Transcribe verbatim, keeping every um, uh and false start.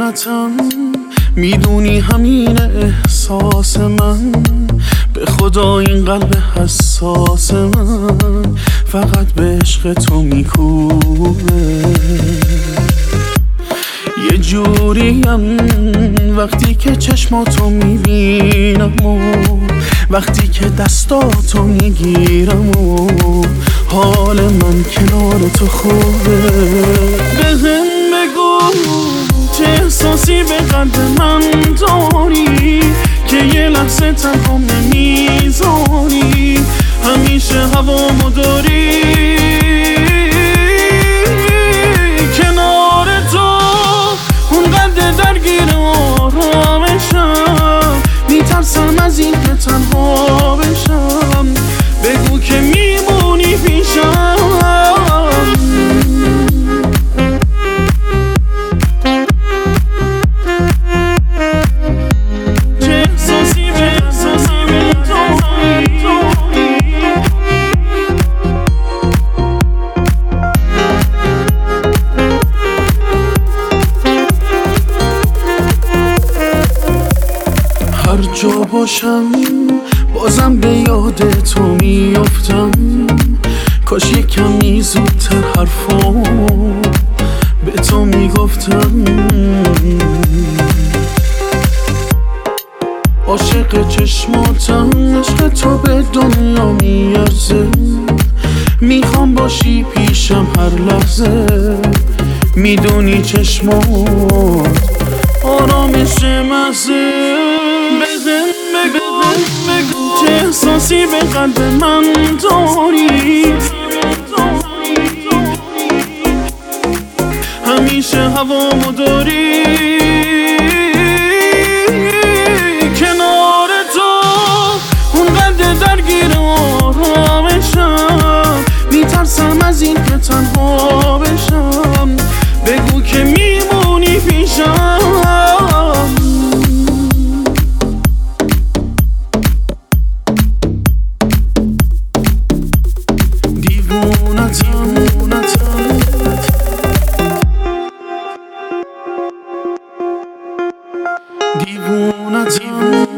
دیوونتم، میدونی همین احساس من، به خدا این قلب حساس من فقط به عشق تو میکوبه. یه جوریم وقتی که چشماتو میبینم و وقتی که دستاتو میگیرم و حال من کنار تو خوبه. بهم بگو چه احساسی به قلب من داری که یه لحظه تنها نمیذاری، همیشه هوامو داری کنار تو، اونقدر درگیر آرامشم، میترسم از این که تنها بشم، بگو که میمونی پیشم. هر جا باشم بازم به یاد تو میافتم، کاش یکمی زودتر حرفامو به تو میگفتم. عاشق چشماتم، عشق تو به دنیا میارزه، میخوام باشی پیشم هر لحظه، میدونی چشمات آرامش محضه. بهم بگو چه احساسی به قلب من داری، همیشه هوامو داری کنار تو، اونقدر درگیر آرامشم، میترسم از این که تنها بشم، بگو که میمونی پیشم. دیوونتم